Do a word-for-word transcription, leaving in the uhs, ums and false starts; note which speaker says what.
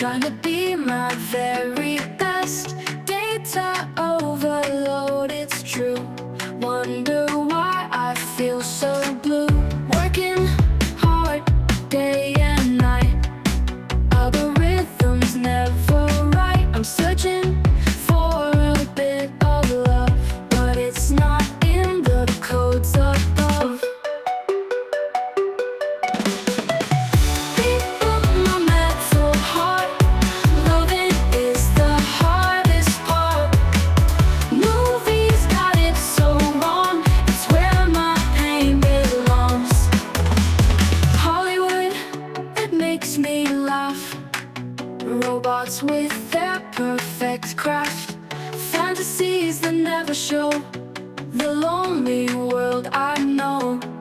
Speaker 1: trying to be my very best. Data overload, it's true. Wonder why I feel so blue. Working hard day and night, algorithms never right. I'm searching for a bit of love, but it's not in the codes above. People, my mental heart, loving is the hardest part. Movies got it so wrong, it's where my pain belongs. Hollywood, it makes me laugh. Robots with their perfect craft, fantasies that never show the lonely world I know.